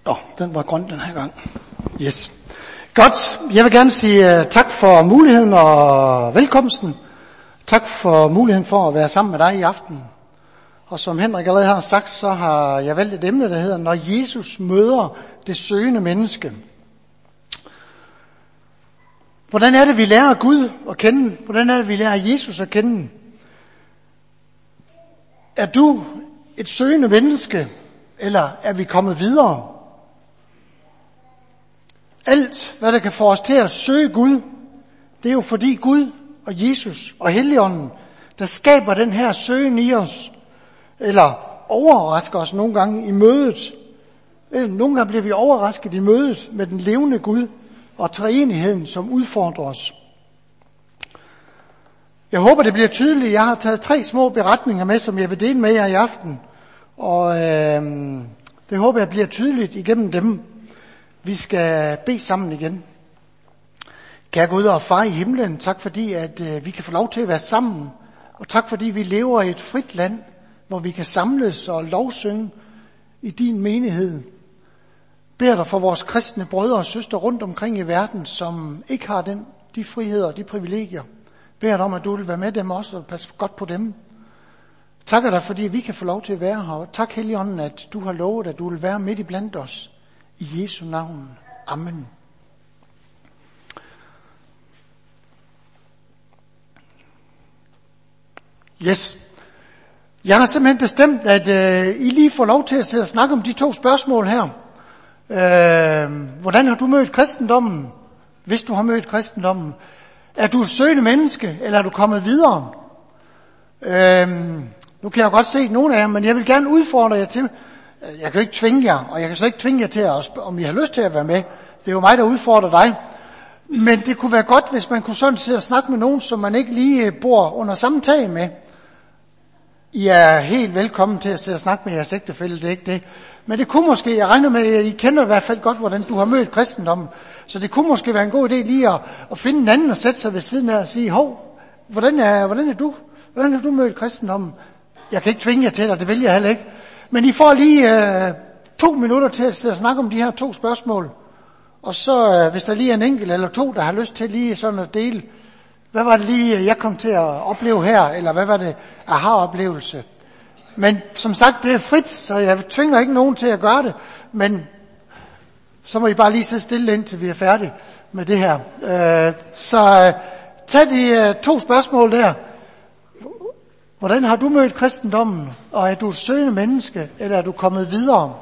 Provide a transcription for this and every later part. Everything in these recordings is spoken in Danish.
Den var grøn den her gang. Yes. Godt. Jeg vil gerne sige tak for muligheden og velkomsten. Tak for muligheden for at være sammen med dig i aften. Og som Henrik allerede har sagt, så har jeg valgt et emne, der hedder, når Jesus møder det søgende menneske. Hvordan er det, vi lærer Gud at kende? Hvordan er det, vi lærer Jesus at kende? Er du et søgende menneske, eller er vi kommet videre? Alt, hvad der kan få os til at søge Gud, det er jo fordi Gud og Jesus og Helligånden, der skaber den her søgen i os, eller overrasker os nogle gange i mødet. Nogle gange bliver vi overrasket i mødet med den levende Gud og treenigheden, som udfordrer os. Jeg håber, det bliver tydeligt. Jeg har taget 3 små beretninger med, som jeg vil dele med jer i aften. Og det håber jeg bliver tydeligt igennem dem. Vi skal bede sammen igen. Kære Gud og far i himlen, tak fordi at vi kan få lov til at være sammen. Og tak fordi vi lever i et frit land, hvor vi kan samles og lovsynge i din menighed. Beder dig for vores kristne brødre og søstre rundt omkring i verden, som ikke har de friheder og de privilegier. Beder dig om, at du vil være med dem også og passe godt på dem. Takker dig, fordi vi kan få lov til at være her. Og tak, Helligånden, at du har lovet, at du vil være midt i blandt os. I Jesu navn. Amen. Yes. Jeg har simpelthen bestemt, at I lige får lov til at sidde og snakke om de 2 spørgsmål her. Hvordan har du mødt kristendommen, hvis du har mødt kristendommen? Er du et søgende menneske, eller er du kommet videre? Nu kan jeg godt se nogle af jer, men jeg vil gerne udfordre jer til. Jeg kan jo ikke tvinge jer, og jeg kan så ikke tvinge jer til, om I har lyst til at være med. Det er jo mig, der udfordrer dig. Men det kunne være godt, hvis man kunne sådan sidde og snakke med nogen, som man ikke lige bor under samme tag med. I er helt velkommen til at sidde og snakke med jeres ægtefælle, det er ikke det. Men det kunne måske, jeg regner med, at I kender i hvert fald godt, hvordan du har mødt kristendommen. Så det kunne måske være en god idé lige at finde en anden og sætte sig ved siden af og sige, hvordan er du? Hvordan har du mødt kristendommen? Jeg kan ikke tvinge jer til det, det vil jeg heller ikke. Men I får lige 2 minutter til at sidde og snakke om de her 2 spørgsmål. Og så hvis der lige er en enkelt eller 2, der har lyst til lige sådan at dele, hvad var det lige, jeg kom til at opleve her, eller hvad var det, aha-oplevelse. Men som sagt, det er frit, så jeg tvinger ikke nogen til at gøre det, men så må I bare lige sidde stille, indtil vi er færdige med det her. Så tag de 2 spørgsmål der. Hvordan har du mødt kristendommen, og er du et søgende menneske, eller er du kommet videre?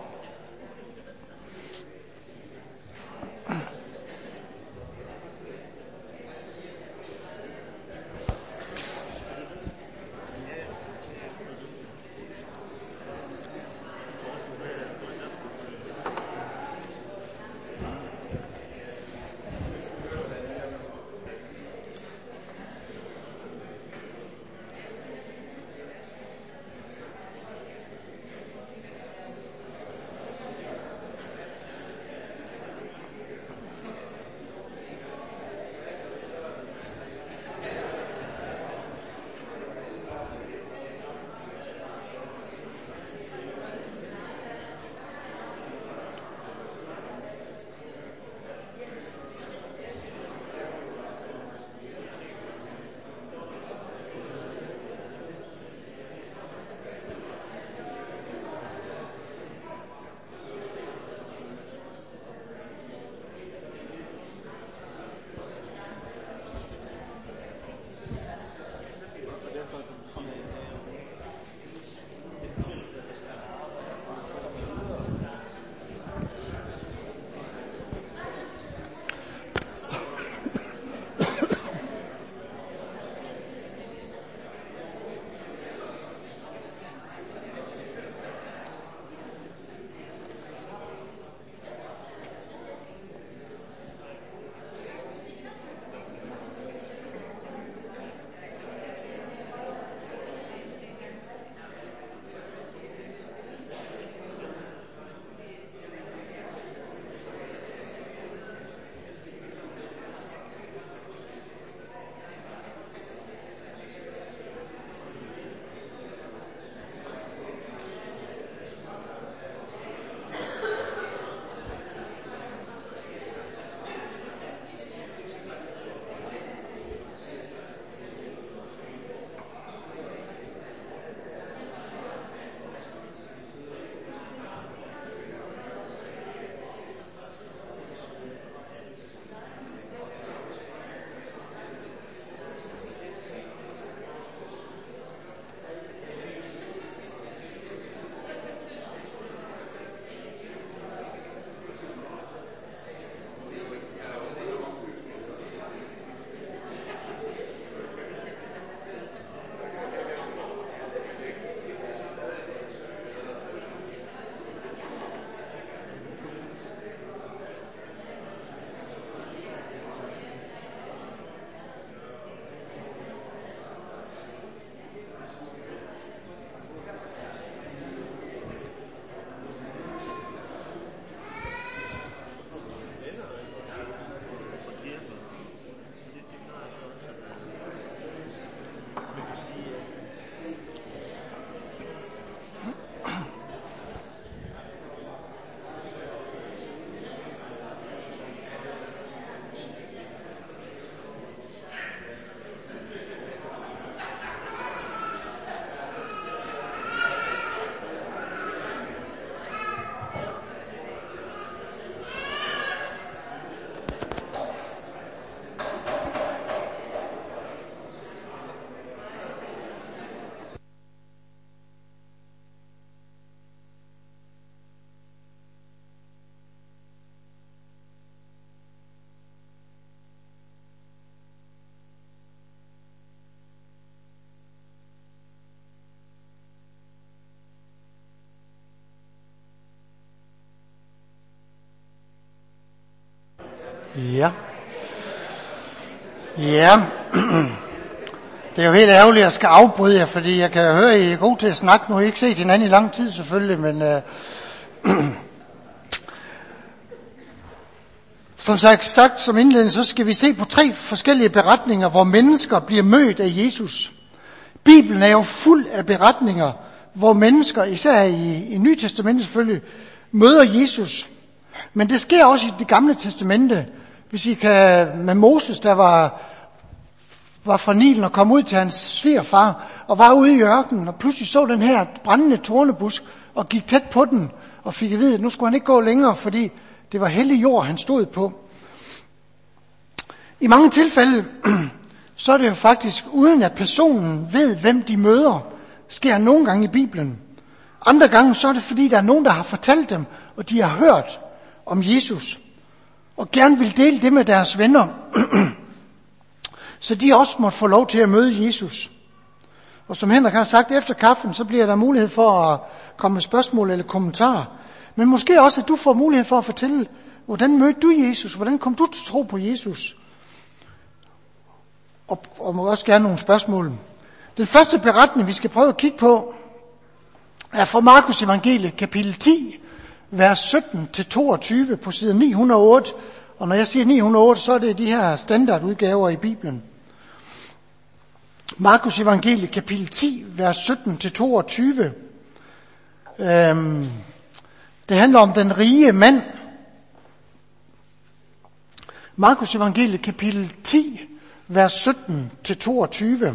Ja. Ja. Det er jo helt ærgerligt, at jeg skal afbryde jer, fordi jeg kan høre, at I er gode til at snakke. Nu har I ikke set hinanden i lang tid selvfølgelig, men som sagt som indledning, så skal vi se på 3 forskellige beretninger, hvor mennesker bliver mødt af Jesus. Bibelen er jo fuld af beretninger, hvor mennesker, især i Nye Testamente selvfølgelig, møder Jesus. Men det sker også i det gamle testamente. Hvis I kan med Moses, der var fra Nilen og kom ud til hans svigerfar og var ude i ørkenen og pludselig så den her brændende tornebusk og gik tæt på den og fik at vide, at nu skulle han ikke gå længere, fordi det var hellig jord, han stod på. I mange tilfælde, så er det jo faktisk uden at personen ved, hvem de møder, sker nogle gange i Bibelen. Andre gange, så er det fordi, der er nogen, der har fortalt dem, og de har hørt om Jesus, og gerne vil dele det med deres venner, så de også måtte få lov til at møde Jesus. Og som Henrik har sagt, efter kaffen, så bliver der mulighed for at komme med spørgsmål eller kommentarer. Men måske også, at du får mulighed for at fortælle, hvordan mødte du Jesus? Hvordan kom du til tro på Jesus? Og må også gerne nogle spørgsmål. Den første beretning, vi skal prøve at kigge på, er fra Markus Evangeliet, kapitel 10, vers 17-22 på side 908. Og når jeg siger 908, så er det de her standardudgaver i Bibelen. Markus Evangeliet, kapitel 10, vers 17-22. Det handler om den rige mand. Markus Evangeliet, kapitel 10, vers 17-22.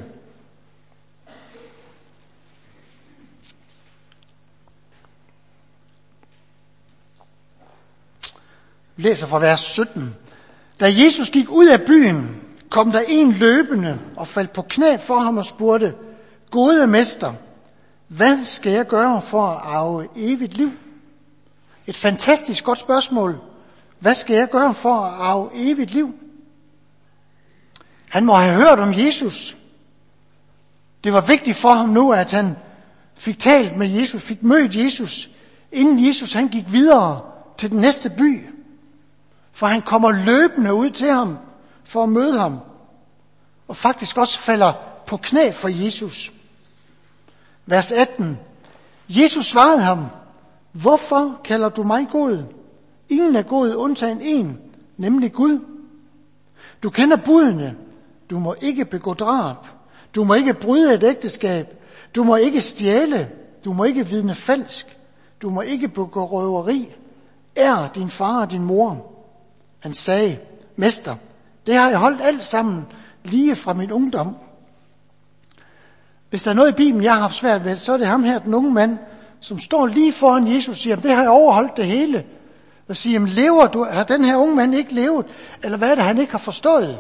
Vi læser fra vers 17. Da Jesus gik ud af byen, kom der en løbende og faldt på knæ for ham og spurgte, gode mester, hvad skal jeg gøre for at arve evigt liv? Et fantastisk godt spørgsmål. Hvad skal jeg gøre for at arve evigt liv? Han må have hørt om Jesus. Det var vigtigt for ham nu, at han fik talt med Jesus, fik mødt Jesus, inden Jesus han gik videre til den næste by. For han kommer løbende ud til ham for at møde ham. Og faktisk også falder på knæ for Jesus. Vers 18. Jesus svarede ham, hvorfor kalder du mig god? Ingen er god undtagen en, nemlig Gud. Du kender budene. Du må ikke begå drab. Du må ikke bryde et ægteskab. Du må ikke stjæle. Du må ikke vidne falsk. Du må ikke begå røveri. Ær din far og din mor. Han sagde, mester, det har jeg holdt alt sammen lige fra min ungdom. Hvis der er noget i Bibelen, jeg har haft svært ved, så er det ham her, den unge mand, som står lige foran Jesus og siger, det har jeg overholdt det hele. Og siger, lever du? Har den her unge mand ikke levet? Eller hvad er det, han ikke har forstået?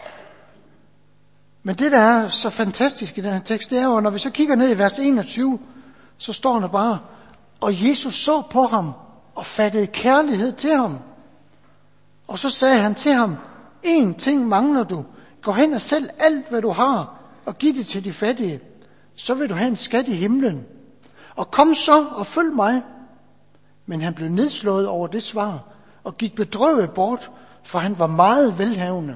Men det, der er så fantastisk i den her tekst, det er jo, når vi så kigger ned i vers 21, så står der bare, og Jesus så på ham og fattede kærlighed til ham. Og så sagde han til ham, en ting mangler du. Gå hen og sælg alt, hvad du har, og giv det til de fattige. Så vil du have en skat i himlen. Og kom så og følg mig. Men han blev nedslået over det svar, og gik bedrøvet bort, for han var meget velhavende.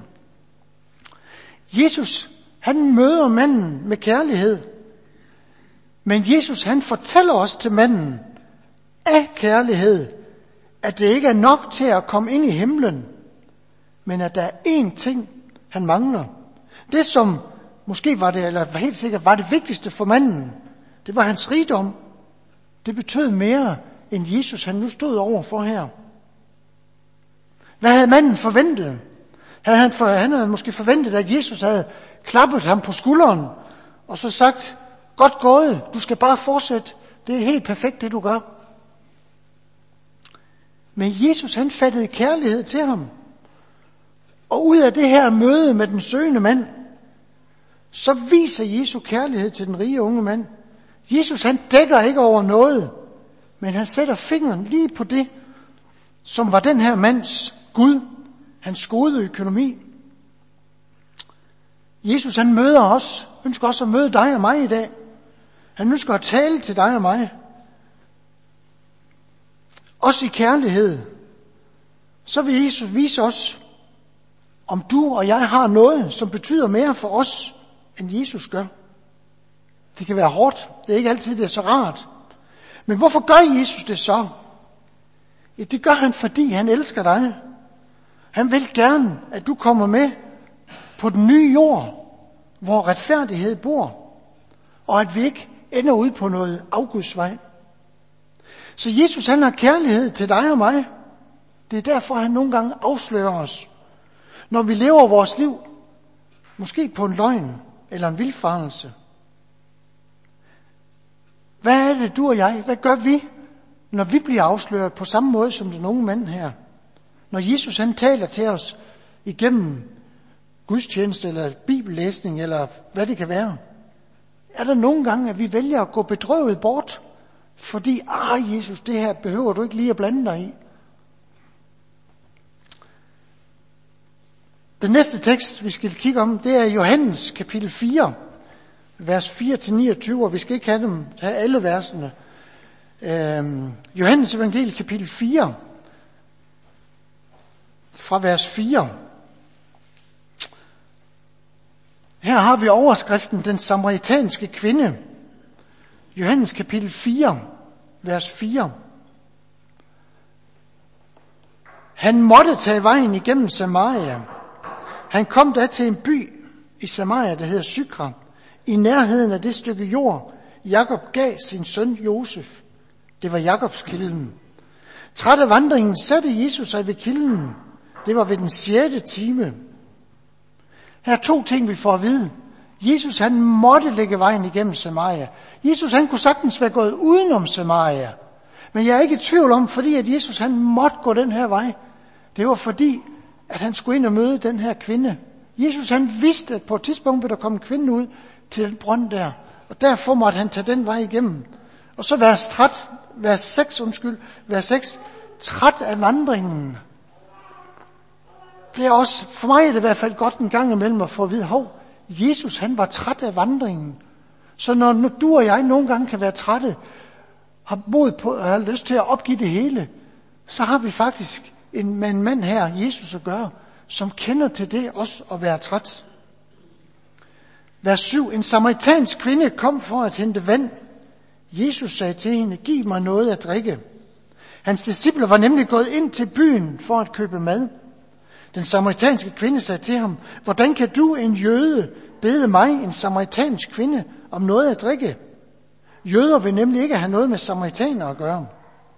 Jesus, han møder manden med kærlighed. Men Jesus, han fortæller os til manden af kærlighed, at det ikke er nok til at komme ind i himlen, men at der er én ting, han mangler. Det, som måske var det, eller helt sikkert var det vigtigste for manden, det var hans rigdom. Det betød mere, end Jesus han nu stod over for her. Hvad havde manden forventet? Han havde måske forventet, at Jesus havde klappet ham på skulderen, og så sagt, godt gået, du skal bare fortsætte. Det er helt perfekt, det du gør. Men Jesus, han fattede kærlighed til ham. Og ud af det her møde med den søgende mand, så viser Jesu kærlighed til den rige unge mand. Jesus, han dækker ikke over noget, men han sætter fingeren lige på det, som var den her mands Gud, hans gode økonomi. Jesus, han møder os, ønsker også at møde dig og mig i dag. Han ønsker at tale til dig og mig. Også i kærlighed. Så vil Jesus vise os, om du og jeg har noget, som betyder mere for os, end Jesus gør. Det kan være hårdt. Det er ikke altid, det er så rart. Men hvorfor gør Jesus det så? Ja, det gør han, fordi han elsker dig. Han vil gerne, at du kommer med på den nye jord, hvor retfærdighed bor, og at vi ikke ender ud på noget afgudsvej. Så Jesus, han har kærlighed til dig og mig. Det er derfor, han nogle gange afslører os. Når vi lever vores liv, måske på en løgn eller en vildfarelse. Hvad er det, du og jeg? Hvad gør vi, når vi bliver afsløret på samme måde som den unge mand her? Når Jesus, han taler til os igennem gudstjeneste eller bibellæsning eller hvad det kan være. Er der nogle gange, at vi vælger at gå bedrøvet bort, fordi, Jesus, det her behøver du ikke lige at blande dig i. Den næste tekst, vi skal kigge om, det er Johannes kapitel 4, vers 4-29, og vi skal ikke have alle versene. Johannes evangeliet kapitel 4, fra vers 4. Her har vi overskriften, den samaritanske kvinde. Johannes kapitel 4, vers 4. Han måtte tage vejen igennem Samaria. Han kom da til en by i Samaria, der hedder Sykra, i nærheden af det stykke jord, Jakob gav sin søn Josef. Det var Jakobs kilden. Træt af vandringen satte Jesus sig ved kilden. Det var ved den 6. time. Her er 2 ting, vi får at vide. Jesus, han måtte lægge vejen igennem Samaria. Jesus, han kunne sagtens være gået udenom Samaria. Men jeg er ikke i tvivl om, fordi at Jesus, han måtte gå den her vej. Det var fordi, at han skulle ind og møde den her kvinde. Jesus, han vidste, at på et tidspunkt ville der komme en kvinde ud til den brønd der. Og derfor måtte han tage den vej igennem. Og så vers 6, træt af vandringen. Det er også, for mig er det i hvert fald godt en gang imellem at få at vide, Jesus, han var træt af vandringen. Så når du og jeg nogle gange kan være trætte, har mod på og har lyst til at opgive det hele, så har vi faktisk med en mand her, Jesus, at gøre, som kender til det også at være træt. Vers 7. En samaritansk kvinde kom for at hente vand. Jesus sagde til hende, giv mig noget at drikke. Hans discipler var nemlig gået ind til byen for at købe mad. Den samaritanske kvinde sagde til ham, hvordan kan du, en jøde, bede mig, en samaritansk kvinde, om noget at drikke? Jøder vil nemlig ikke have noget med samaritaner at gøre.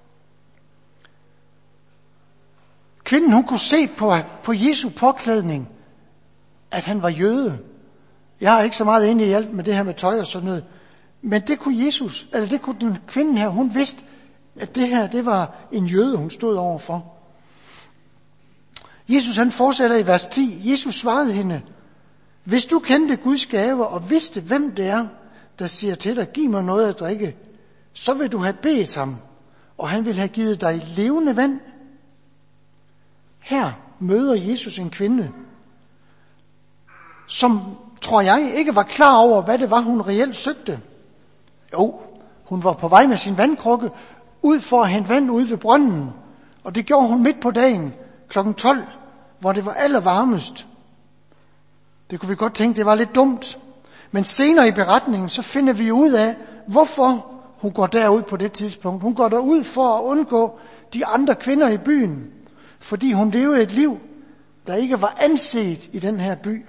Kvinden, hun kunne se på Jesu påklædning, at han var jøde. Jeg er ikke så meget inde i alt med det her med tøj og sådan noget. Men det kunne det kunne den kvinde her, hun vidste, at det her, det var en jøde, hun stod overfor. Jesus, han fortsætter i vers 10. Jesus svarede hende, hvis du kendte Guds gave og vidste, hvem det er, der siger til dig, giv mig noget at drikke, så vil du have bedt ham, og han vil have givet dig levende vand. Her møder Jesus en kvinde, som, tror jeg, ikke var klar over, hvad det var, hun reelt søgte. Jo, hun var på vej med sin vandkrukke ud for at hente vand ude ved brønden, og det gjorde hun midt på dagen, kl. 12, hvor det var allervarmest. Det kunne vi godt tænke, det var lidt dumt. Men senere i beretningen, så finder vi ud af, hvorfor hun går derud på det tidspunkt. Hun går derud for at undgå de andre kvinder i byen, fordi hun levede et liv, der ikke var anset i den her by.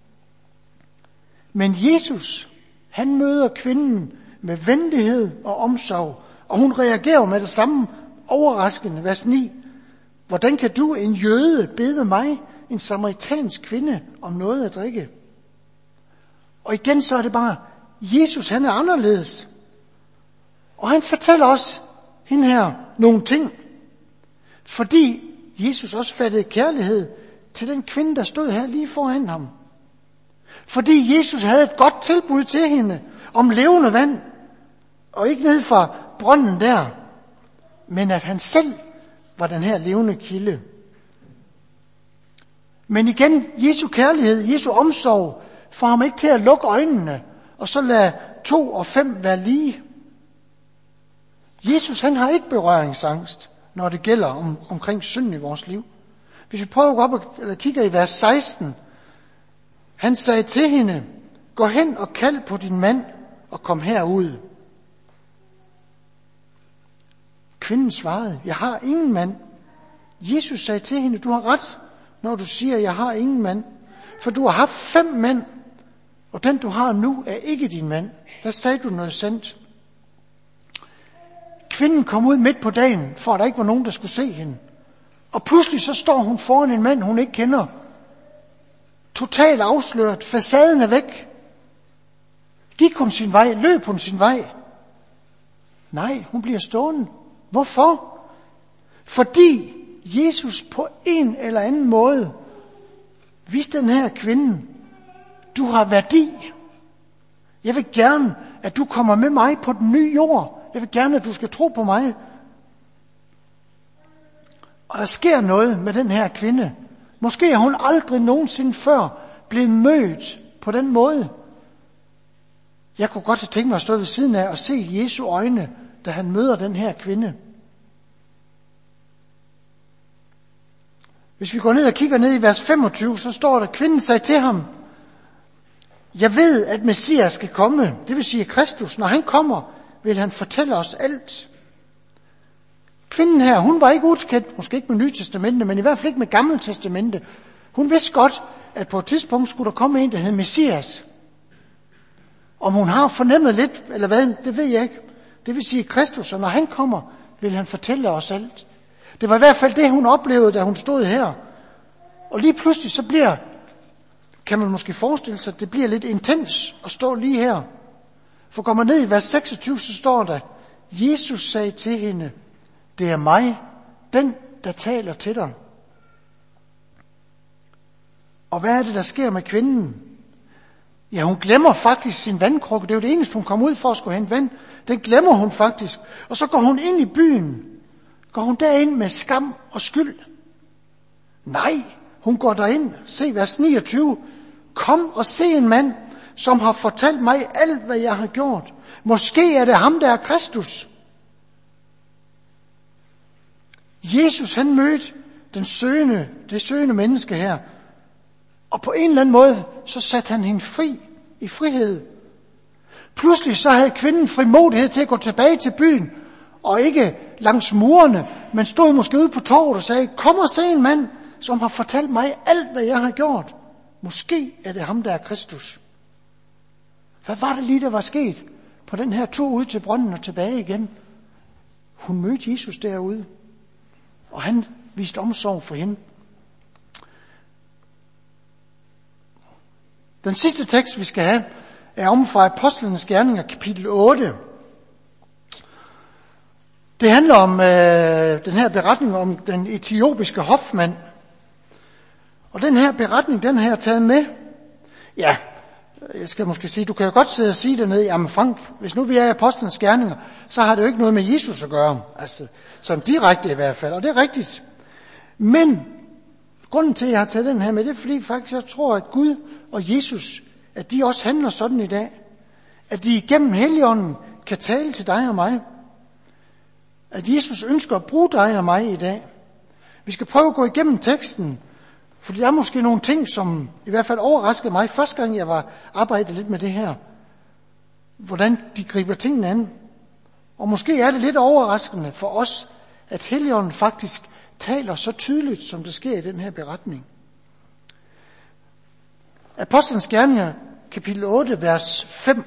Men Jesus, han møder kvinden med venlighed og omsorg, og hun reagerer med det samme overraskende, vers 9. Hvordan kan du, en jøde, bede mig, en samaritansk kvinde, om noget at drikke? Og igen så er det bare, Jesus, han er anderledes. Og han fortæller os, hende her, nogle ting. Fordi Jesus også fattede kærlighed til den kvinde, der stod her lige foran ham. Fordi Jesus havde et godt tilbud til hende om levende vand. Og ikke ned fra brønden der, men at han selv var den her levende kilde. Men igen, Jesu kærlighed, Jesu omsorg, får ham ikke til at lukke øjnene, og så lade 2 og 5 være lige. Jesus, han har ikke berøringsangst, når det gælder omkring synd i vores liv. Hvis vi prøver at gå op og kigger i vers 16. Han sagde til hende, gå hen og kald på din mand og kom herud. Kvinden svarede, jeg har ingen mand. Jesus sagde til hende, du har ret, når du siger, jeg har ingen mand. For du har haft 5 mænd, og den du har nu er ikke din mand. Der sagde du noget sandt. Kvinden kom ud midt på dagen, for at der ikke var nogen, der skulle se hende. Og pludselig så står hun foran en mand, hun ikke kender. Totalt afsløret. Facaden er væk. Gik hun sin vej? Løb hun sin vej? Nej, hun bliver stående. Hvorfor? Fordi Jesus på en eller anden måde viste den her kvinde, du har værdi. Jeg vil gerne, at du kommer med mig på den nye jord. Jeg vil gerne, at du skal tro på mig. Og der sker noget med den her kvinde. Måske er hun aldrig nogensinde før blevet mødt på den måde. Jeg kunne godt have tænkt mig at stå ved siden af og se Jesu øjne, da han møder den her kvinde. Hvis vi går ned og kigger ned i vers 25, så står der, kvinden sagde til ham, jeg ved, at Messias skal komme, det vil sige Kristus. Når han kommer, vil han fortælle os alt. Kvinden her, hun var ikke udkendt, måske ikke med Nye Testamente, men i hvert fald ikke med Gamle Testamente. Hun vidste godt, at på et tidspunkt skulle der komme en, der hed Messias. Om hun har fornemmet lidt, eller hvad, det ved jeg ikke. Det vil sige Kristus, og når han kommer, vil han fortælle os alt. Det var i hvert fald det, hun oplevede, da hun stod her. Og lige pludselig så bliver, kan man måske forestille sig, det bliver lidt intens at stå lige her. For går man ned i vers 26, så står der, Jesus sagde til hende, det er mig, den, der taler til dig. Og hvad er det, der sker med kvinden? Ja, hun glemmer faktisk sin vandkrukke. Det er jo det eneste, hun kom ud for at skulle hente vand. Den glemmer hun faktisk. Og så går hun ind i byen. Går hun derind med skam og skyld? Nej, hun går derind. Se vers 29. Kom og se en mand, som har fortalt mig alt, hvad jeg har gjort. Måske er det ham, der er Kristus. Jesus, han mødte det søgende menneske her. Og på en eller anden måde, så satte han hende fri, i frihed. Pludselig så havde kvinden frimodighed til at gå tilbage til byen, og ikke langs murene, men stod måske ude på torvet og sagde, kom og se en mand, som har fortalt mig alt, hvad jeg har gjort. Måske er det ham, der er Kristus. Hvad var det lige, der var sket på den her tur ud til brønden og tilbage igen? Hun mødte Jesus derude, og han viste omsorg for hende. Den sidste tekst, vi skal have, er om fra Apostlenes Gerninger, kapitel 8. Det handler om den her beretning om den etiopiske hofmand. Og den her beretning, den har jeg taget med. Ja, jeg skal måske sige, du kan jo godt sidde og sige dernede, jamen Frank, hvis nu vi er i Apostlenes Gerninger, så har det jo ikke noget med Jesus at gøre. Altså, sådan direkte i hvert fald, og det er rigtigt. Men grunden til, at jeg har taget den her med, det er fordi faktisk, jeg tror, at Gud og Jesus, at de også handler sådan i dag. At de igennem Helligånden kan tale til dig og mig. At Jesus ønsker at bruge dig og mig i dag. Vi skal prøve at gå igennem teksten, for der er måske nogle ting, som i hvert fald overraskede mig første gang, jeg var arbejdet lidt med det her. Hvordan de griber tingene an. Og måske er det lidt overraskende for os, at Helligånden faktisk taler så tydeligt, som det sker i den her beretning. Apostlenes Gerninger, kapitel 8, vers 5.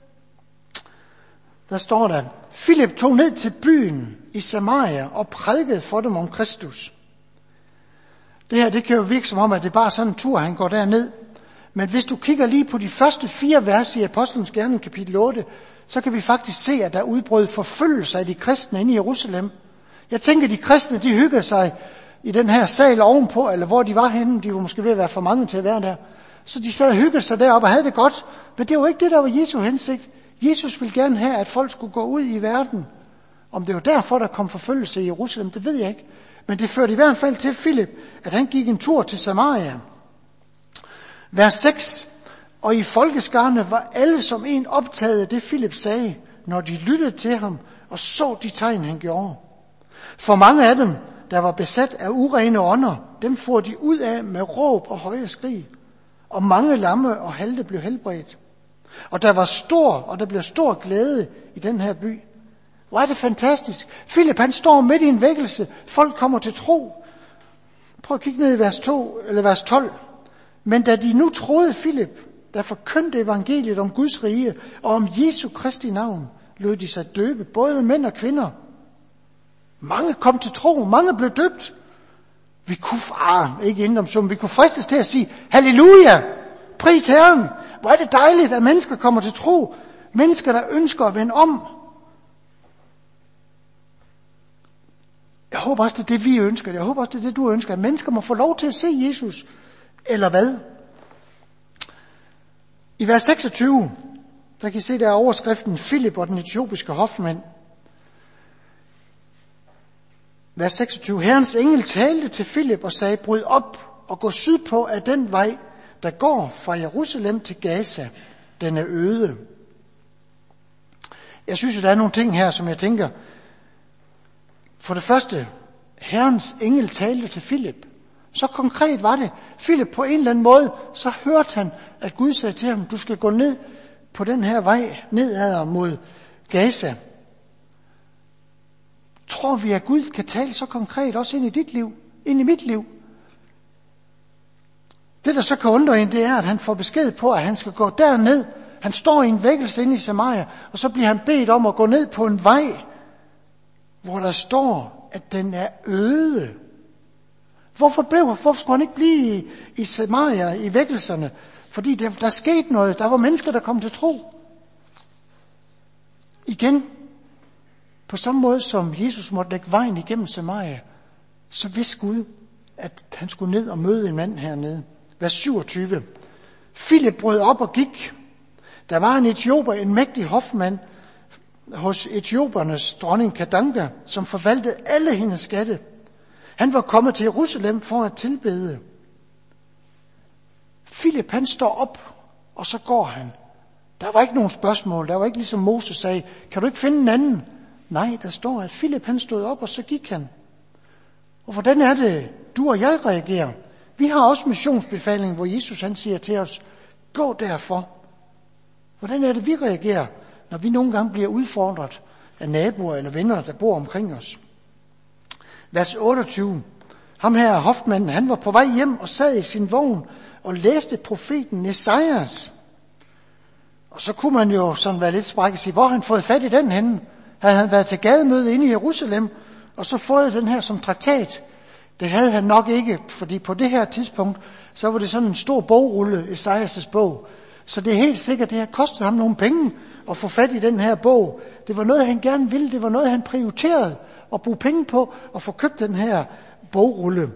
Der står der, Filip tog ned til byen i Samaria og prædikede for dem om Kristus. Det her, det kan jo virke som om, at det er bare sådan en tur, han går derned. Men hvis du kigger lige på de første 4 vers i Apostlenes Gerninger, kapitel 8, så kan vi faktisk se, at der udbrød forfølgelse af de kristne inde i Jerusalem. Jeg tænker, de kristne, de hyggede sig i den her sal ovenpå, eller hvor de var henne. De var måske ved at være for mange til at være der. Så de sad og hyggede sig deroppe og havde det godt. Men det var ikke det, der var Jesu hensigt. Jesus ville gerne have, at folk skulle gå ud i verden. Om det var derfor, der kom forfølgelse i Jerusalem, det ved jeg ikke. Men det førte i hvert fald til Filip, at han gik en tur til Samaria. Vers 6. Og i folkeskarne var alle som en optaget af det, Filip sagde, når de lyttede til ham og så de tegn, han gjorde. For mange af dem der var besat af urene ånder, dem får de ud af med råb og høje skrig. Og mange lamme og halte blev helbredt. Og der blev stor glæde i den her by. Hvor er det fantastisk. Filip, han står midt i en vækkelse. Folk kommer til tro. Prøv at kigge ned i vers 12. Men da de nu troede Filip, der forkyndte evangeliet om Guds rige og om Jesu Kristi navn, lod de sig døbe, både mænd og kvinder. Mange kom til tro, mange blev døbt. Vi kunne vi kunne fristes til at sige, halleluja, pris Herren. Hvor er det dejligt, at mennesker kommer til tro. Mennesker, der ønsker at vende om. Jeg håber også, det er det, vi ønsker. Jeg håber også, det er det, du ønsker. At mennesker må få lov til at se Jesus. Eller hvad? I vers 26, der kan I se der overskriften Filip og den etiopiske hofmand. Vers 26. Herrens engel talte til Filip og sagde, bryd op og gå sydpå af den vej, der går fra Jerusalem til Gaza. Den er øde. Jeg synes jo, der er nogle ting her, som jeg tænker. For det første, Herrens engel talte til Filip. Så konkret var det. Filip på en eller anden måde, så hørte han, at Gud sagde til ham, du skal gå ned på den her vej, nedad mod Gaza. Tror vi, at Gud kan tale så konkret også ind i dit liv, ind i mit liv? Det, der så kan undre en, det er, at han får besked på, at han skal gå derned. Han står i en vækkelse inde i Samaria, og så bliver han bedt om at gå ned på en vej, hvor der står, at den er øde. Hvorfor skulle han ikke blive i Samaria, i vækkelserne? Fordi der skete noget. Der var mennesker, der kom til tro. Igen, på samme måde som Jesus måtte lægge vejen igennem Samaria, så vidste Gud, at han skulle ned og møde en mand hernede. Vers 27. Filip brød op og gik. Der var en etioper, en mægtig hofmand hos etiopernes dronning Kadanga, som forvaltede alle hendes skatte. Han var kommet til Jerusalem for at tilbede. Filip, han står op, og så går han. Der var ikke nogen spørgsmål. Der var ikke ligesom Moses sagde, kan du ikke finde en anden? Nej, der står, at Filip, han stod op, og så gik han. Og hvordan er det, du og jeg reagerer? Vi har også missionsbefalingen, hvor Jesus han siger til os, gå derfor. Hvordan er det, vi reagerer, når vi nogle gange bliver udfordret af naboer eller venner, der bor omkring os? Vers 28. Ham her, hofmanden, han var på vej hjem og sad i sin vogn og læste profeten Esajas. Og så kunne man jo sådan være lidt spræk og sige, hvor har han fået fat i den henne? Havde han været til gademøde inde i Jerusalem, og så fået den her som traktat? Det havde han nok ikke, fordi på det her tidspunkt, så var det sådan en stor bogrulle, Esajas' bog. Så det er helt sikkert, det har kostet ham nogle penge at få fat i den her bog. Det var noget, han gerne ville. Det var noget, han prioriterede at bruge penge på at få købt den her bogrulle.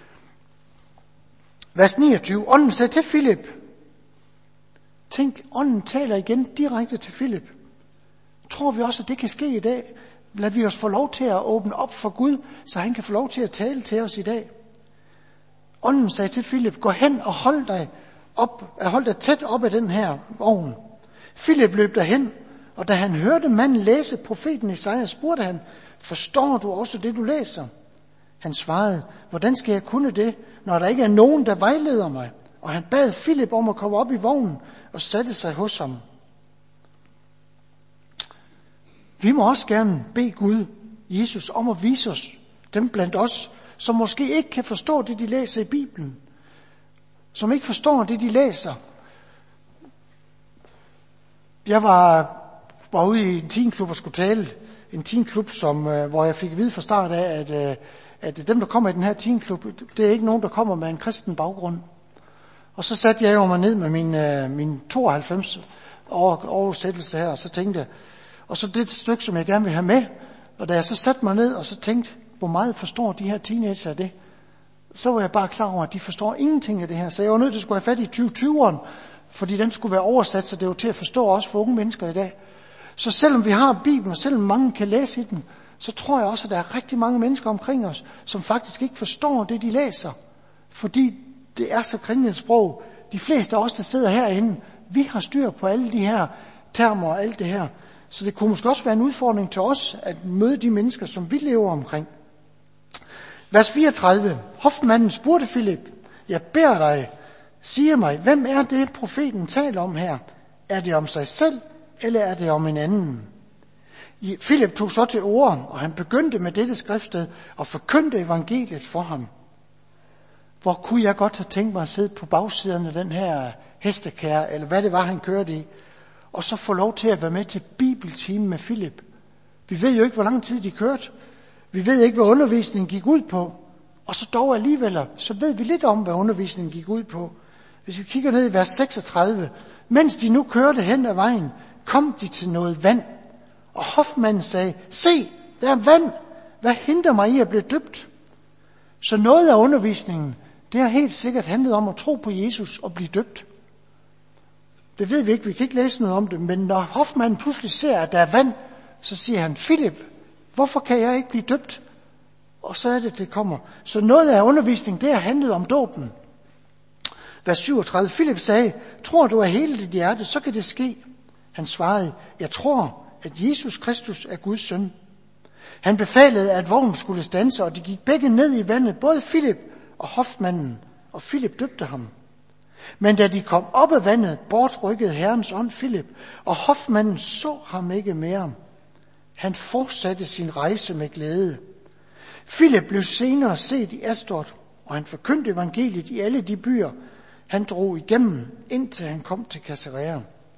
Vers 29. Ånden sagde til Filip. Tænk, ånden taler igen direkte til Filip. Tror vi også, at det kan ske i dag? Lad vi os få lov til at åbne op for Gud, så han kan få lov til at tale til os i dag. Ånden sagde til Filip, gå hen og hold dig tæt op af den her vogn. Filip løb derhen, og da han hørte manden læse profeten Esajas, spurgte han, forstår du også det, du læser? Han svarede, hvordan skal jeg kunne det, når der ikke er nogen, der vejleder mig? Og han bad Filip om at komme op i vognen og satte sig hos ham. Vi må også gerne bede Gud, Jesus, om at vise os, dem blandt os, som måske ikke kan forstå det, de læser i Bibelen. Som ikke forstår det, de læser. Jeg var ude i en teenklub og skulle tale. En teenklub, hvor jeg fik at vide fra start af, at dem, der kommer i den her teenklub, det er ikke nogen, der kommer med en kristen baggrund. Og så satte jeg jo mig ned med min 92 oversættelse her, og så tænkte jeg, og så det stykke, som jeg gerne vil have med. Og da jeg så satte mig ned og så tænkte, hvor meget forstår de her teenager af det, så var jeg bare klar over, at de forstår ingenting af det her. Så jeg var nødt til at skulle have fat i 2020'eren, fordi den skulle være oversat, så det var til at forstå også for unge mennesker i dag. Så selvom vi har Bibelen, og selvom mange kan læse i den, så tror jeg også, at der er rigtig mange mennesker omkring os, som faktisk ikke forstår det, de læser. Fordi det er så kringlet et sprog. De fleste af os, der sidder herinde, vi har styr på alle de her termer og alt det her. Så det kunne måske også være en udfordring til os, at møde de mennesker, som vi lever omkring. Vers 34. Hofmanden spurgte Filip, jeg beder dig, siger mig, hvem er det, profeten taler om her? Er det om sig selv, eller er det om en anden? Filip tog så til orde, og han begyndte med dette skriftsted og forkyndte evangeliet for ham. Hvor kunne jeg godt have tænkt mig at sidde på bagsiden af den her hestekære, eller hvad det var, han kørte i, og så få lov til at være med til bibeltime med Filip. Vi ved jo ikke, hvor lang tid de kørte. Vi ved ikke, hvad undervisningen gik ud på. Og så dog alligevel, så ved vi lidt om, hvad undervisningen gik ud på. Hvis vi kigger ned i vers 36. Mens de nu kørte hen ad vejen, kom de til noget vand. Og hofmanden sagde, se, der er vand. Hvad hindrer mig i at blive døbt? Så noget af undervisningen, det har helt sikkert handlet om at tro på Jesus og blive døbt. Det ved vi ikke, vi kan ikke læse noget om det, men når hofmanden pludselig ser, at der er vand, så siger han, Filip, hvorfor kan jeg ikke blive døbt? Og så er det kommer. Så noget af undervisningen, det har handlet om dåben. Vers 37, Filip sagde, tror du af hele dit hjerte, så kan det ske. Han svarede, jeg tror, at Jesus Kristus er Guds søn. Han befalede, at vognen skulle standse, og de gik begge ned i vandet, både Filip og hofmanden, og Filip døbte ham. Men da de kom op af vandet, bortrykkede Herrens ånd Filip, og hofmanden så ham ikke mere. Han fortsatte sin rejse med glæde. Filip blev senere set i Asdod, og han forkyndte evangeliet i alle de byer, han drog igennem, indtil han kom til Caesarea.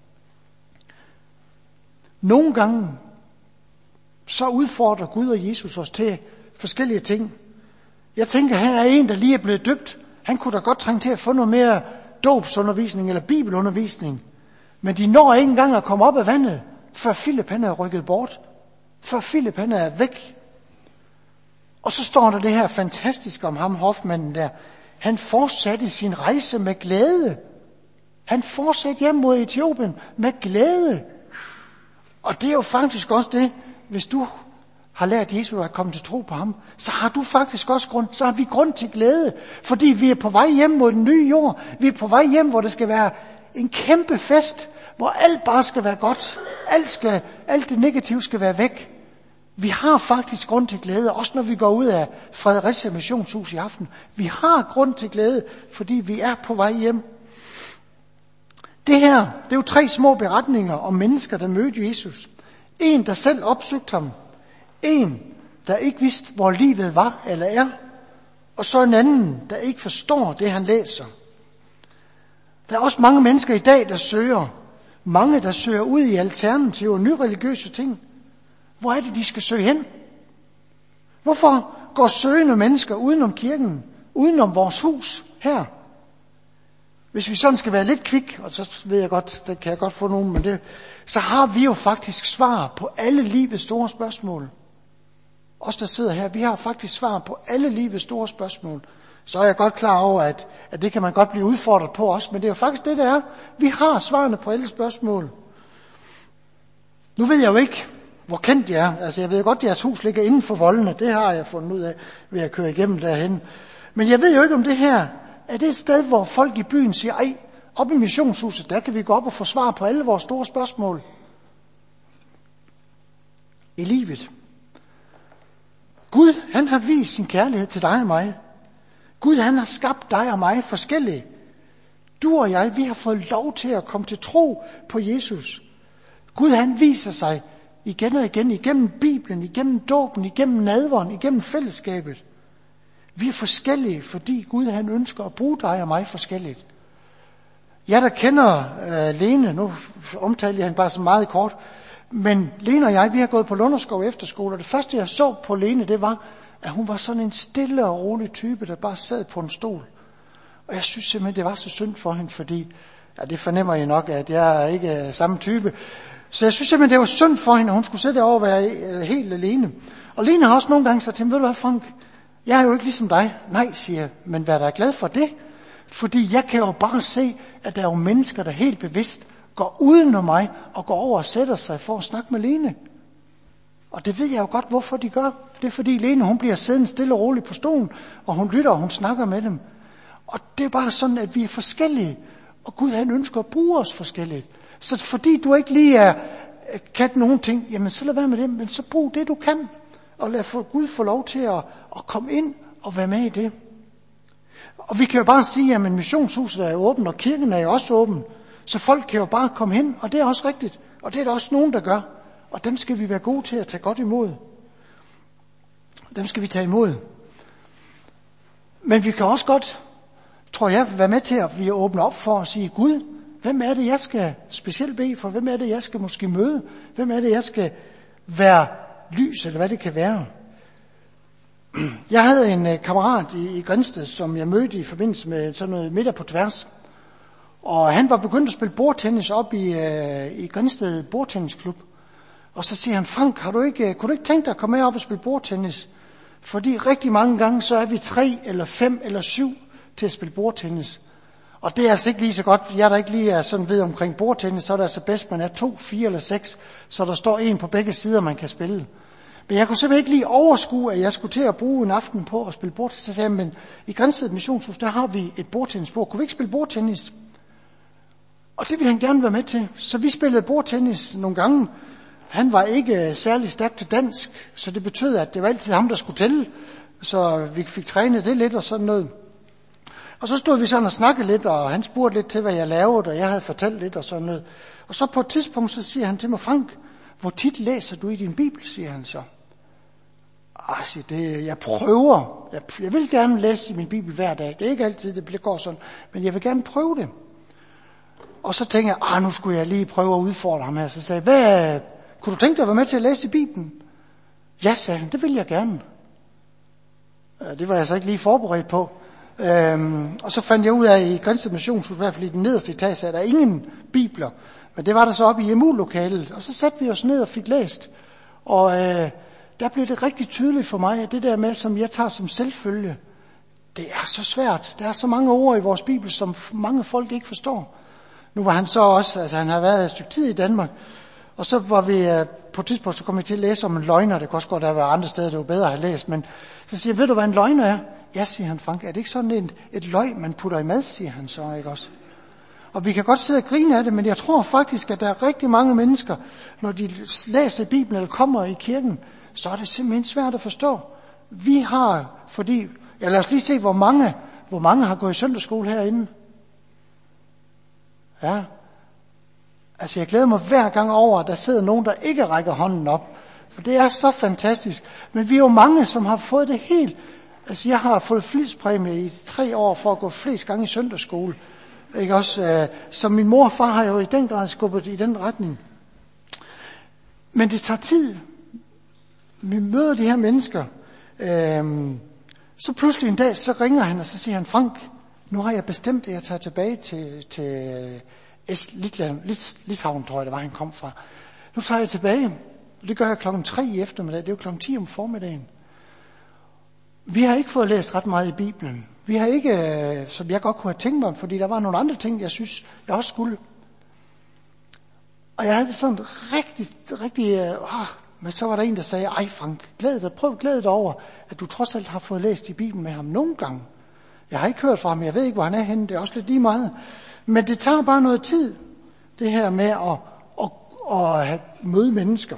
Nogle gange, så udfordrer Gud og Jesus os til forskellige ting. Jeg tænker, her er en, der lige er blevet døbt. Han kunne da godt trænge til at få noget mere dåbsundervisning eller bibelundervisning. Men de når ikke engang at komme op af vandet, før Filip han er rykket bort. Før Filip han er væk. Og så står der det her fantastisk om ham, hofmanden der. Han fortsatte sin rejse med glæde. Han fortsatte hjem mod Etiopien med glæde. Og det er jo faktisk også det, hvis du har lært Jesus at komme til tro på ham, så har du faktisk også grund, så har vi grund til glæde, fordi vi er på vej hjem mod den nye jord. Vi er på vej hjem, hvor det skal være en kæmpe fest, hvor alt bare skal være godt. Alt det negative skal være væk. Vi har faktisk grund til glæde, også når vi går ud af Fredericia Missionshus i aften. Vi har grund til glæde, fordi vi er på vej hjem. Det her, det er jo 3 små beretninger om mennesker, der mødte Jesus. En, der selv opsøgte ham. En, der ikke vidste, hvor livet var eller er. Og så en anden, der ikke forstår det, han læser. Der er også mange mennesker i dag, der søger. Mange, der søger ud i alternative og nyreligiøse ting. Hvor er det, de skal søge hen? Hvorfor går søgende mennesker udenom kirken, udenom vores hus her? Hvis vi sådan skal være lidt kvik, og så ved jeg godt, det kan jeg godt få nogen, men det, så har vi jo faktisk svar på alle livets store spørgsmål. Os, der sidder her, vi har faktisk svar på alle livets store spørgsmål. Så er jeg godt klar over, at det kan man godt blive udfordret på os, men det er jo faktisk det, der er. Vi har svarene på alle spørgsmål. Nu ved jeg jo ikke, hvor kendt jeg er. Altså, jeg ved godt, at jeres hus ligger inden for voldene. Det har jeg fundet ud af, ved at køre igennem derhen. Men jeg ved jo ikke, om det her er det et sted, hvor folk i byen siger, ej, op i missionshuset, der kan vi gå op og få svar på alle vores store spørgsmål. I livet. Gud, han har vist sin kærlighed til dig og mig. Gud, han har skabt dig og mig forskellige. Du og jeg, vi har fået lov til at komme til tro på Jesus. Gud, han viser sig igen og igen, igennem Bibelen, igennem dåben, igennem nadveren, igennem fællesskabet. Vi er forskellige, fordi Gud, han ønsker at bruge dig og mig forskelligt. Jeg, der kender Lene, nu omtaler jeg hende bare så meget kort, men Lene og jeg, vi har gået på Lunderskov Efterskole, og det første, jeg så på Lene, det var, at hun var sådan en stille og rolig type, der bare sad på en stol. Og jeg synes simpelthen, det var så synd for hende, fordi, ja, det fornemmer jeg nok, at jeg er ikke samme type. Så jeg synes simpelthen, det var synd for hende, at hun skulle sidde derovre og være helt alene. Og Lene har også nogle gange sagt til mig, ved du hvad, Frank, jeg er jo ikke ligesom dig. Nej, siger jeg, men vær da glad for det. Fordi jeg kan jo bare se, at der er jo mennesker, der helt bevidst går uden mig og går over og sætter sig for at snakke med Lene. Og det ved jeg jo godt, hvorfor de gør. Det er fordi Lene, hun bliver siddende stille og roligt på stolen, og hun lytter, og hun snakker med dem. Og det er bare sådan, at vi er forskellige, og Gud, han ønsker at bruge os forskelligt. Så fordi du ikke lige kan nogen ting, jamen så lad være med det, men så brug det, du kan. Og lad Gud få lov til at komme ind at være med i det. Og vi kan jo bare sige, at missionshuset er åbent, og kirken er jo også åben. Så folk kan jo bare komme hen, og det er også rigtigt. Og det er der også nogen, der gør. Og dem skal vi være gode til at tage godt imod. Dem skal vi tage imod. Men vi kan også godt, tror jeg, være med til at vi åbner op for at sige, Gud, hvem er det, jeg skal specielt bede for? Hvem er det, jeg skal måske møde? Hvem er det, jeg skal være lys, eller hvad det kan være? Jeg havde en kammerat i Grindsted, som jeg mødte i forbindelse med sådan noget middag på tværs. Og han var begyndt at spille bordtennis op i Grindsted bordtennisklub. Og så siger han, Frank, kunne du ikke tænke dig at komme med op og spille bordtennis? Fordi rigtig mange gange, så er vi 3 eller 5 eller 7 til at spille bordtennis. Og det er altså ikke lige så godt, jeg der ikke lige er sådan ved omkring bordtennis, så er det altså bedst, man er 2, 4 eller 6, så der står en på begge sider, man kan spille. Men jeg kunne simpelthen ikke lige overskue, at jeg skulle til at bruge en aften på at spille bordtennis. Så sagde jeg, men i Grindsted Missionshus, der har vi et bordtennisbord. Kunne vi ikke spille bordtennis? Og det ville han gerne være med til. Så vi spillede bordtennis nogle gange. Han var ikke særlig stærk til dansk, så det betød, at det var altid ham, der skulle tælle. Så vi fik trænet det lidt og sådan noget. Og så stod vi sådan og snakkede lidt, og han spurgte lidt til, hvad jeg lavede, og jeg havde fortalt lidt og sådan noget. Og så på et tidspunkt, så siger han til mig, Frank, hvor tit læser du i din bibel, siger han så. Jeg prøver. Jeg vil gerne læse i min bibel hver dag. Det er ikke altid, det går sådan, men jeg vil gerne prøve det. Og så tænkte jeg, nu skulle jeg lige prøve at udfordre ham her. Så sagde jeg, kunne du tænke dig at være med til at læse i Bibelen? Ja, sagde han, det vil jeg gerne. Det var jeg så ikke lige forberedt på. Og så fandt jeg ud af, i Grindsted Missionshus, i hvert fald i den nederste etage, at der ingen bibler. Men det var der så oppe i EMU-lokalet. Og så satte vi os ned og fik læst. Og der blev det rigtig tydeligt for mig, at det der med, som jeg tager som selvfølge, det er så svært. Der er så mange ord i vores bibel, som mange folk ikke forstår. Nu var han så også, han har været et stykke tid i Danmark, og så var vi på et tidspunkt, så kom vi til at læse om en løgner. Det kunne også godt have været andre steder, det var bedre at have læst, men så siger jeg, ved du hvad en løgner er? Ja, siger han, Frank, er det ikke sådan et løg, man putter i mad, siger han så, ikke også? Og vi kan godt sidde og grine af det, men jeg tror faktisk, at der er rigtig mange mennesker, når de læser i Bibelen eller kommer i kirken, så er det simpelthen svært at forstå. Vi har, lad os lige se, hvor mange har gået i søndagsskole herinde. Ja. Altså jeg glæder mig hver gang over, at der sidder nogen, der ikke rækker hånden op. For det er så fantastisk. Men vi er jo mange, som har fået det helt. Altså jeg har fået flidspræmie i 3 år for at gå flest gange i søndagsskole. Ikke også? Så min mor og far har jo i den grad skubbet i den retning. Men det tager tid. Vi møder de her mennesker. Så pludselig en dag, så ringer han, og så siger han, Frank, nu har jeg bestemt, at jeg tager tilbage til Litauen, tror jeg, det var, han kom fra. Nu tager jeg tilbage. Det gør jeg 3:00 i eftermiddag. Det er jo 10:00 om formiddagen. Vi har ikke fået læst ret meget i Bibelen. Vi har ikke, som jeg godt kunne have tænkt mig, fordi der var nogle andre ting, jeg synes, jeg også skulle. Og jeg havde det sådan rigtig, men så var der en, der sagde, ej Frank, prøv at glæde dig over, at du trods alt har fået læst i Bibelen med ham nogle gange. Jeg har ikke hørt fra ham, jeg ved ikke, hvor han er henne, det er også lidt lige meget. Men det tager bare noget tid, det her med at møde mennesker.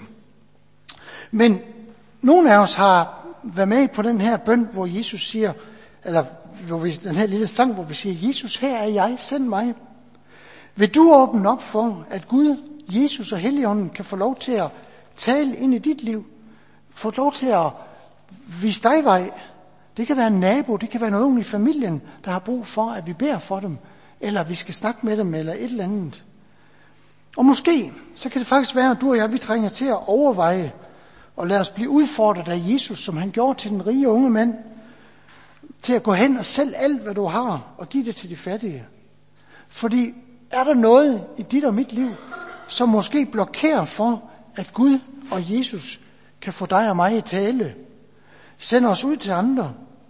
Men nogle af os har været med på den her bøn, hvor Jesus siger, eller den her lille sang, hvor vi siger, Jesus, her er jeg, send mig. Vil du åbne op for, at Gud, Jesus og Helligånden kan få lov til at tale ind i dit liv? Få lov til at vise dig vej. Det kan være en nabo, det kan være nogen i familien, der har brug for, at vi beder for dem, eller vi skal snakke med dem, eller et eller andet. Og måske, så kan det faktisk være, at du og jeg, vi trænger til at overveje, og lade os blive udfordret af Jesus, som han gjorde til den rige unge mand, til at gå hen og sælge alt, hvad du har, og give det til de fattige. Fordi er der noget i dit og mit liv, som måske blokerer for, at Gud og Jesus kan få dig og mig i tale, sende os ud til andre?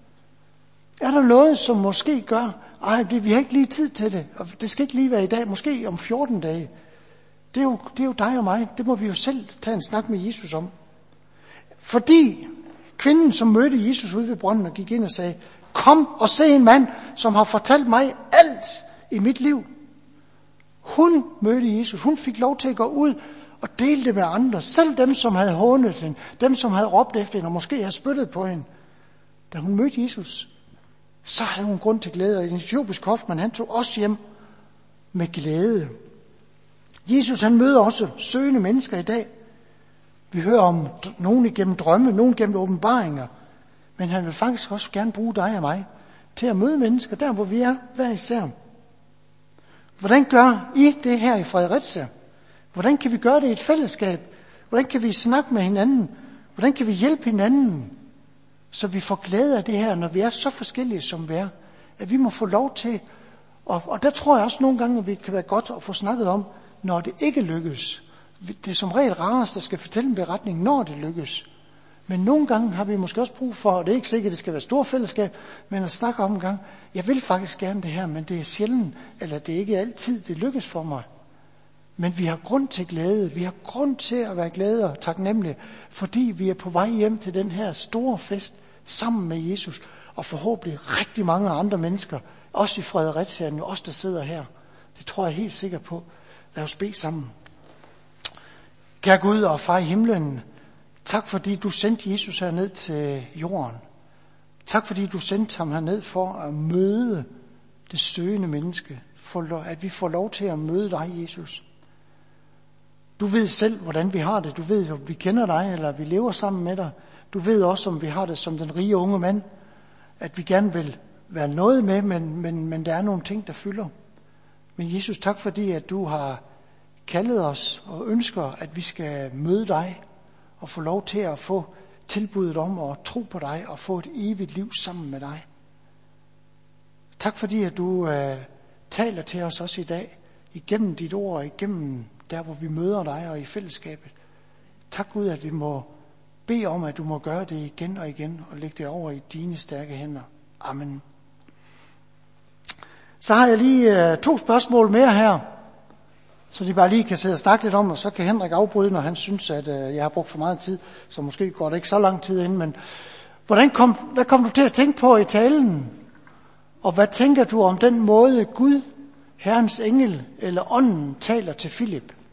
Er der noget, som måske gør, vi har ikke lige tid til det, og det skal ikke lige være i dag, måske om 14 dage. Det er jo dig og mig, det må vi jo selv tage en snak med Jesus om. Fordi kvinden, som mødte Jesus ude ved brønden og gik ind og sagde, kom og se en mand, som har fortalt mig alt i mit liv. Hun mødte Jesus, hun fik lov til at gå ud og dele det med andre. Selv dem, som havde hånet hende, dem, som havde råbt efter hende og måske havde spyttet på hende. da hun mødte Jesus, så havde hun grund til glæde. Og en etiopisk hofmand, han tog også hjem med glæde. Jesus, han møder også søgende mennesker i dag. Vi hører om nogen igennem drømme, nogen gennem åbenbaringer. Men han vil faktisk også gerne bruge dig og mig til at møde mennesker der, hvor vi er, hver især. Hvordan gør I det her i Fredericia? Hvordan kan vi gøre det i et fællesskab? Hvordan kan vi snakke med hinanden? Hvordan kan vi hjælpe hinanden, så vi får glæde af det her, når vi er så forskellige, som vi er? At vi må få lov til, og der tror jeg også nogle gange, at vi kan være godt at få snakket om, når det ikke lykkes. Det er som regel rarest, der skal fortælle en beretning, når det lykkes. Men nogle gange har vi måske også brug for, og det er ikke sikkert, at det skal være stort fællesskab, men at snakke om en gang, jeg vil faktisk gerne det her, men det er sjældent, eller det er ikke altid, det lykkes for mig. Men vi har grund til glæde, vi har grund til at være glade og taknemmelige, fordi vi er på vej hjem til den her store fest sammen med Jesus, og forhåbentlig rigtig mange andre mennesker, også i Fredericia, også der sidder her. Det tror jeg helt sikkert på. Lad os bede sammen. Kære Gud og far i himlen, tak fordi du sendte Jesus herned til jorden. Tak fordi du sendte ham herned for at møde det søgende menneske. At vi får lov til at møde dig, Jesus. Du ved selv, hvordan vi har det. Du ved, om vi kender dig, eller vi lever sammen med dig. Du ved også, om vi har det som den rige unge mand. At vi gerne vil være noget med, men der er nogle ting, der fylder. Men Jesus, tak fordi, at du har kaldet os og ønsker, at vi skal møde dig og få lov til at få tilbuddet om at tro på dig og få et evigt liv sammen med dig. Tak fordi, at du taler til os også i dag, igennem dit ord og igennem der, hvor vi møder dig og i fællesskabet. Tak Gud, at vi må bede om, at du må gøre det igen og igen og lægge det over i dine stærke hænder. Amen. Så har jeg lige 2 spørgsmål mere her, så de bare lige kan sidde og snakke lidt om, og så kan Henrik afbryde, når han synes, at jeg har brugt for meget tid, så måske går det ikke så lang tid inden, men hvad kom du til at tænke på i talen? Og hvad tænker du om den måde Gud, Herrens engel eller ånden taler til Filip?